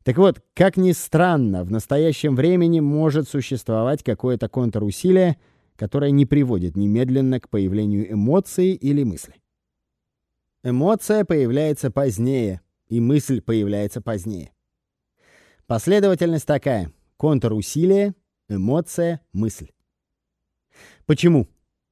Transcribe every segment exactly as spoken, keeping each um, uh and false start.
Так вот, как ни странно, в настоящем времени может существовать какое-то контрусилие, которое не приводит немедленно к появлению эмоции или мысли. Эмоция появляется позднее, и мысль появляется позднее. Последовательность такая: контрусилие, эмоция, мысль. Почему?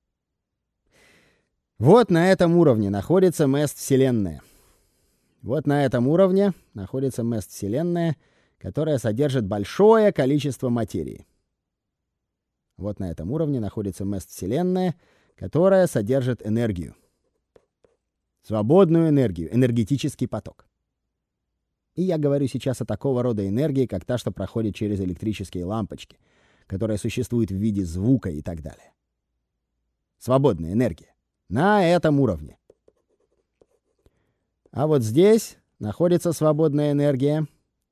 Вот на этом уровне находится мест-вселенная. Вот на этом уровне находится мест-вселенная, которая содержит большое количество материи. Вот на этом уровне находится мест-вселенная, которая содержит энергию. Свободную энергию, энергетический поток. И я говорю сейчас о такого рода энергии, как та, что проходит через электрические лампочки, которая существует в виде звука и так далее. Свободная энергия. На этом уровне. А вот здесь находится свободная энергия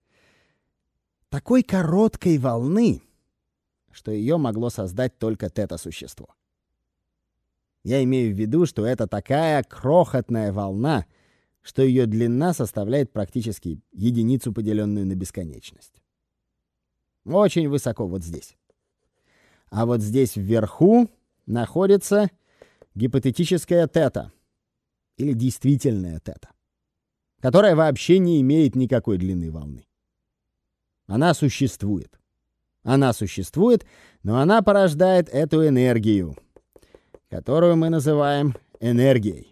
такой короткой волны, что ее могло создать только тета-существо. Я имею в виду, что это такая крохотная волна, что ее длина составляет практически единицу, поделенную на бесконечность. Очень высоко вот здесь. А вот здесь вверху находится гипотетическая тета, или действительная тета, которая вообще не имеет никакой длины волны. Она существует. Она существует, но она порождает эту энергию, которую мы называем энергией.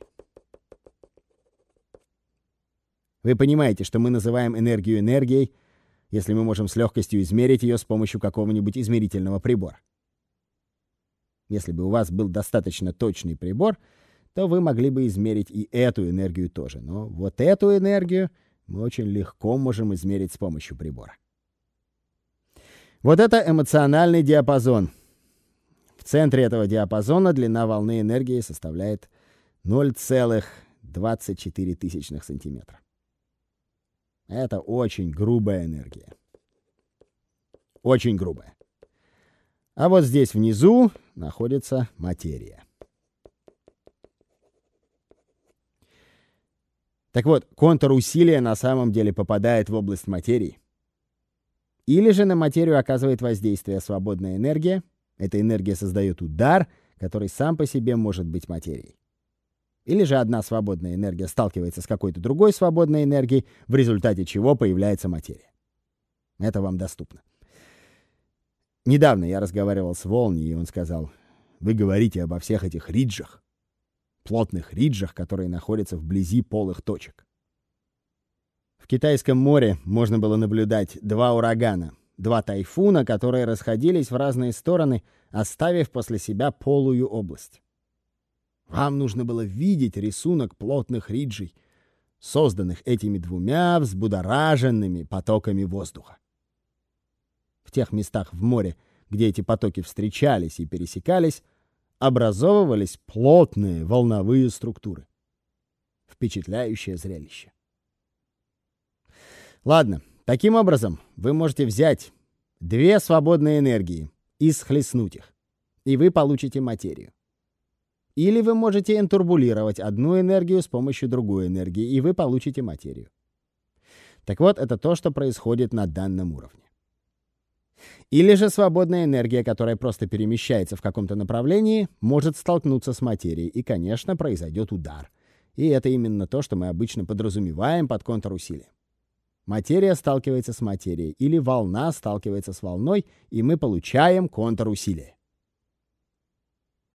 Вы понимаете, что мы называем энергию энергией, если мы можем с легкостью измерить ее с помощью какого-нибудь измерительного прибора. Если бы у вас был достаточно точный прибор, то вы могли бы измерить и эту энергию тоже. Но вот эту энергию мы очень легко можем измерить с помощью прибора. Вот это эмоциональный диапазон. В центре этого диапазона длина волны энергии составляет ноль целых двадцать четыре тысячных сантиметра. Это очень грубая энергия. Очень грубая. А вот здесь внизу находится материя. Так вот, контрусилие на самом деле попадает в область материи. Или же на материю оказывает воздействие свободная энергия. Эта энергия создает удар, который сам по себе может быть материей. Или же одна свободная энергия сталкивается с какой-то другой свободной энергией, в результате чего появляется материя. Это вам доступно. Недавно я разговаривал с Волни, и он сказал: вы говорите обо всех этих риджах, плотных риджах, которые находятся вблизи полых точек. В Китайском море можно было наблюдать два урагана, два тайфуна, которые расходились в разные стороны, оставив после себя полую область. Вам нужно было видеть рисунок плотных риджей, созданных этими двумя взбудораженными потоками воздуха. В тех местах в море, где эти потоки встречались и пересекались, образовывались плотные волновые структуры. Впечатляющее зрелище. Ладно, таким образом вы можете взять две свободные энергии и схлестнуть их, и вы получите материю. Или вы можете интурбулировать одну энергию с помощью другой энергии, и вы получите материю. Так вот, это то, что происходит на данном уровне. Или же свободная энергия, которая просто перемещается в каком-то направлении, может столкнуться с материей, и, конечно, произойдет удар. И это именно то, что мы обычно подразумеваем под контрусилием. Материя сталкивается с материей, или волна сталкивается с волной, и мы получаем контрусилие.